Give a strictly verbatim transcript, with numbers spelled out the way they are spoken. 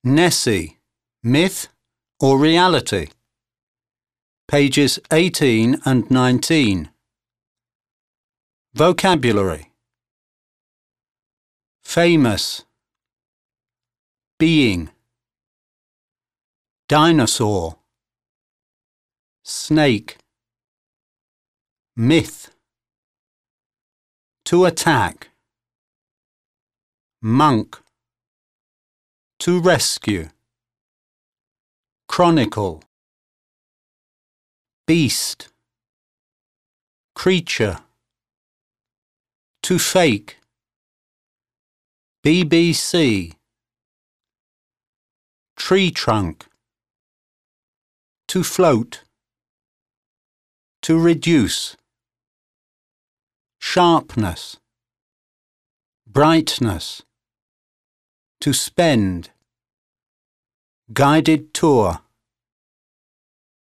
Nessie, myth or reality? Pages eighteen and nineteen. Vocabulary. Famous. Being. Dinosaur. Snake. Myth. To attack. Monk. To rescue. Chronicle. Beast. Creature. To fake. B B C. Tree trunk. To float. To reduce. Sharpness. Brightness. To spend. Guided tour.